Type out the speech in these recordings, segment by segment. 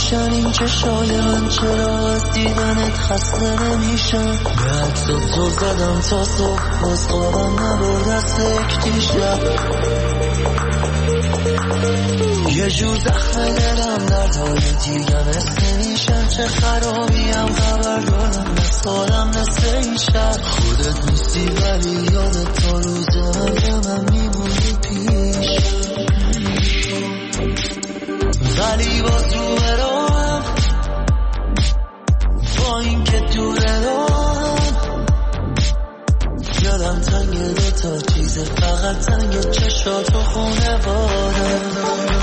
میشن این چشای من، چرا از دیدنت خسته نمیشن؟ به عکسات تو زدم تا صبح، باز خوابم نبرد از یک دیشب. یه جور زخم دلم دردهای دیگم حس نمیشن، چه خرابیم خبر دارم از خودم نصف این شب. خودت نیستی ولی یادت تا روز من میمونی پیش، ولی باز رو براهم با این که دوره راهم. یادم تنگ دوتا چیز، فقط تنگ چشات و خونه بادم.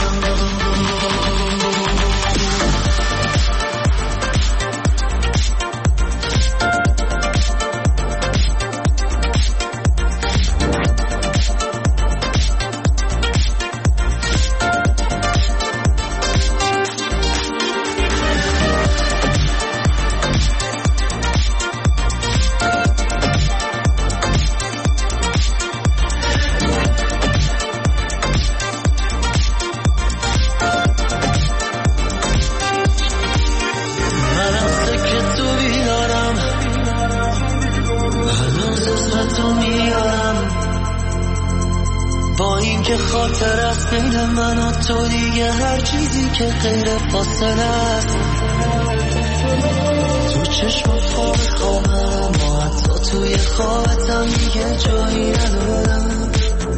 خاطر است بین من و تو، دیگه هر چیزی که غیر فاصله است. تو چشمات خواب خوابم، ما حتی توی خوابتم دیگه جایی ندارم،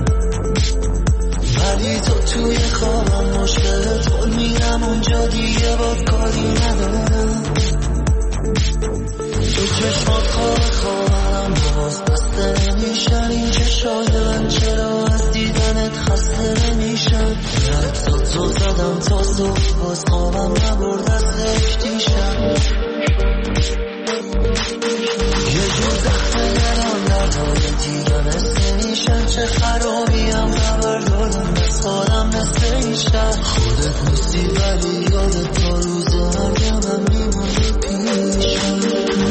ولی تو توی خوابم مشکلت خود میرم اونجا دیگه باد کاری ندارم. تو چشمات خواب خوابم، باز بسته نمیشن این چشای من، چرا از دیدنت خسته نمیشن؟ عکسات تو زدم تا صبح، باز خوابم نبرد از یک دیشب. یه جور زخم دلم دردهای دیگم حس نمیشن، چه خرابیم خبر دارم از خودم نصف این شب. خودت نیستی ولی یادت تا روز مرگم میمونی پیشم.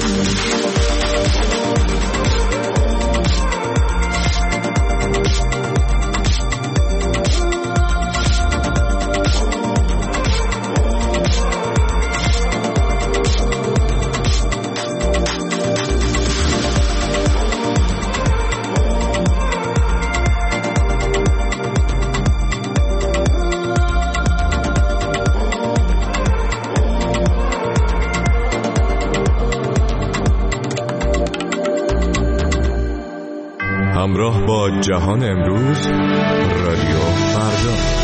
همراه با جهان امروز، رادیو فردا.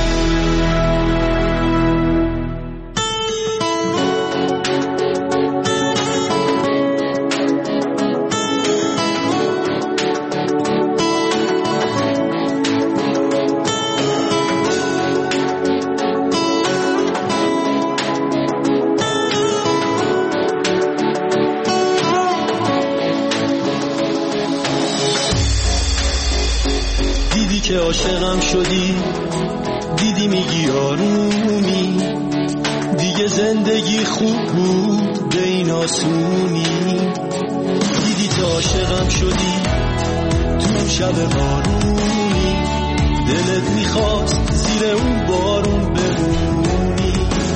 که عاشقم شدی، دیدی میگی آرومی، دیگه زندگی خوب بود به این آسونی. دیدی که عاشقم شدی تو شب بارونی، دلت میخواست زیر اون بارون بمونی،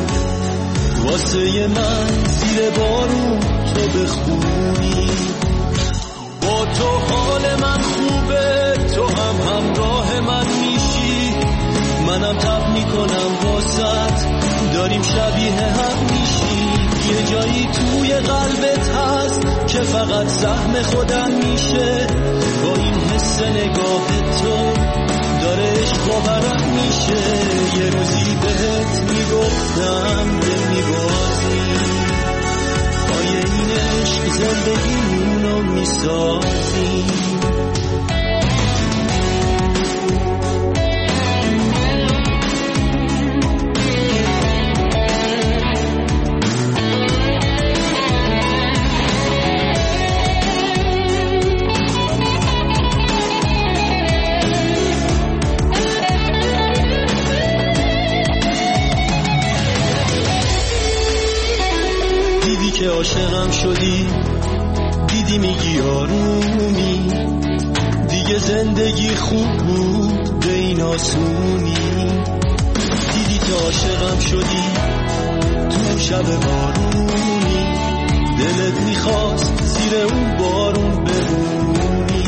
واسه من زیر بارون تو بخونی. با تو حال من خوبه، تو هم همراه من میشی، منم تب میکنم واسط، داریم شبیه هم میشی. یه جایی توی قلبت هست که فقط سهم خودم میشه، با این حس نگاه تو داره عشق باورم میشه. یه روزی بهت میگفتم دل میبازی، آیه این عشق زندگیمونو میسازی. که عاشقم شدی، دیدی میگی آرومی، دیگه زندگی خوب بود به این آسونی. دیدی که عاشقم شدی تو شب بارونی، دلت میخواست زیر اون بارون بمونی،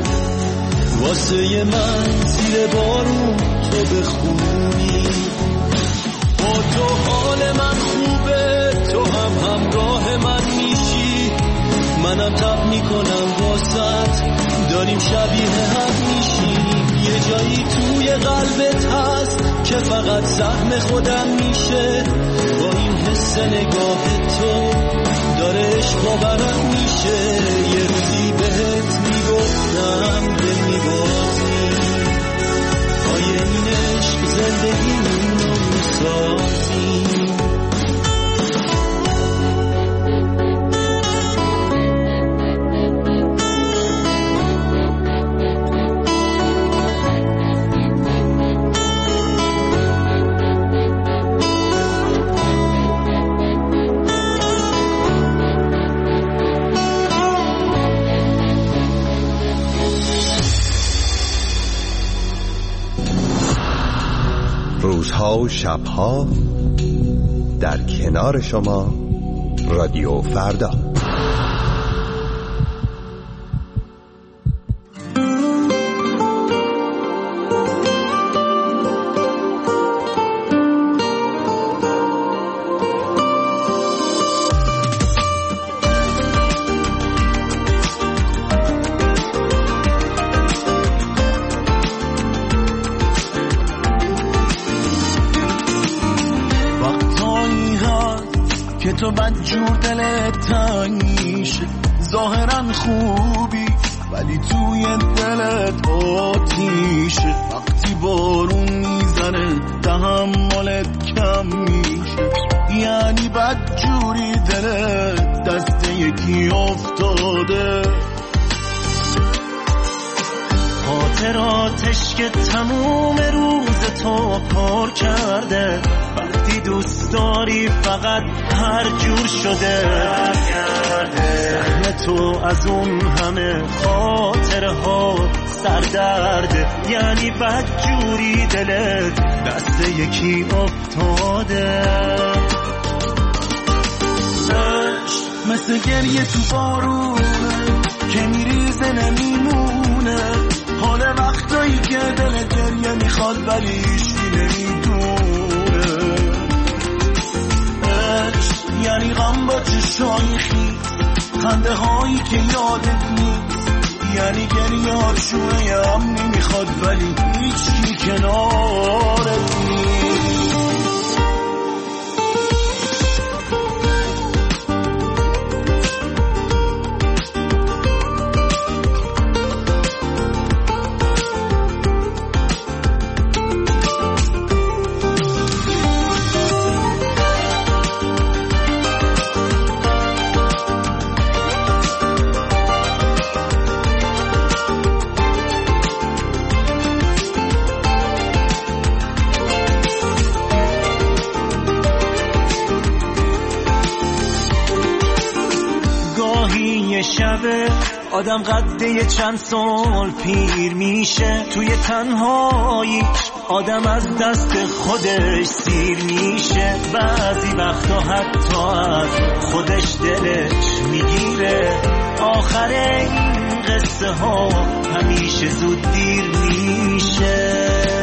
واسه من زیر بارون تو بخونی. با تو حال من خوبه، تو هم همراه من میشی، منم تب میکنم واسط، داریم شبیه هم میشیم. یه جایی توی قلبت هست که فقط سهم خودم میشه، با این حس نگاه تو داره عشق باورم میشه. یه روزی بهت میگفتم دل میبازی، پای این عشق زندگی رو میسازی. روزها و شبها در کنار شما، رادیو فردا. تو بدجور دلت تنگ میشه، ظاهرا خوبی ولی توی دلت آتیشه. وقتی بارون میزنه تحملت کم میشه، یعنی بدجوری دلت دست یکی افتاده. خاطراتش که تموم روز تو پر کرده، وقتی دوست داری فقط هر جور شده. زخم تو از اون همه خاطرها سردرده، یعنی بدجوری دلت دست یکی افتاده. مثل گریه تو بارونه که میریزه نمیمونه، حال وقتایی که دلت گریه میخواد ولی هیچی نمیدونه. یعنی غم با چشای خیز، خنده هایی که یادت نیست، یعنی گریه هاشونه هم نمیخواد ولی هیچی کنارت نیست. شبه آدم قده چند سال پیر میشه، توی تنهاییش آدم از دست خودش سیر میشه. بعضی وقتا حتی از خودش دلش میگیره، آخر این قصه ها همیشه زود دیر میشه.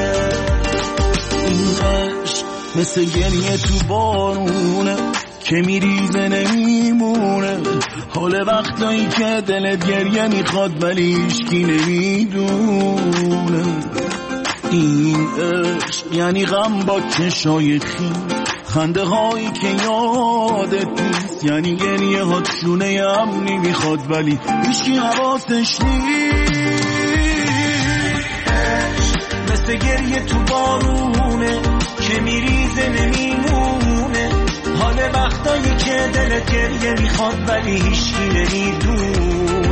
این عشق مثل گریه تو بارونه که میریزه نمیمونه، حال وقتایی که دلت گریه میخواد ولی هیچکی نمیدونه. این عشق یعنی غم با چشای خیز، خنده هایی که یادت نیست، یعنی گریه ها شونه هم نمیخواد ولی هیچکی حواسش نیست. مثل گریه تو بارونه که میریزه نمیمونه، حال وقتایی که دلت گریه میخواد ولی هیچکی نمیدونه.